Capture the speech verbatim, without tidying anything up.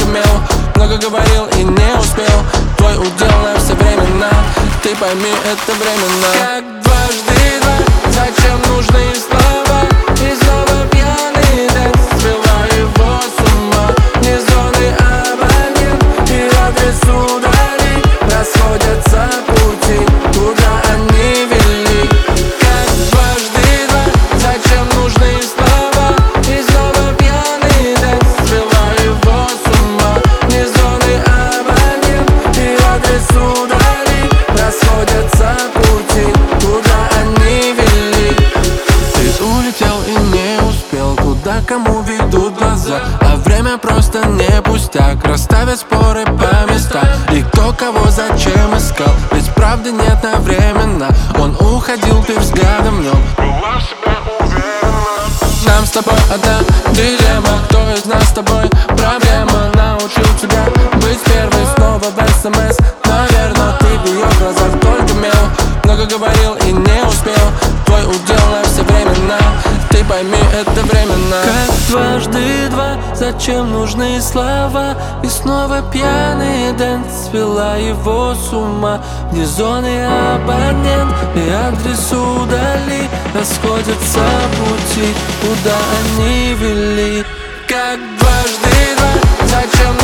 имел, много говорил и не успел. Твой удел на все времена, ты пойми, это временно. Как дважды два, зачем нужны слова? И снова пьяный дэнс свела его с ума. Не зоны абонент и адрес удали, расходятся пути, куда они вели. Как дважды два, зачем нужны слова? И снова пьяный дэнс свела его с ума. Не зоны абонент и адрес удали, расходятся пути, куда они вели. Ты улетел и не успел, куда кому ведут глаза. А время просто не пустяк, расставят споры по местам. И кто кого зачем искал, ведь правды нет одновременно. Он уходил, ты взглядом в нем была в себе уверена. Нам с тобой одна дилемма, кто из нас с тобой проблема? Научил тебя быть первой снова в СМС. Наверно, ты в ее глазах только мел, много говорил и не успел. Твой удел на все времена, ты пойми, это временно. Как дважды два, зачем нужны слова? И снова пьяный дэнс свела его с ума. Вне зоны абонент и адрес удали, расходятся пути, куда они вели. Как дважды два, зачем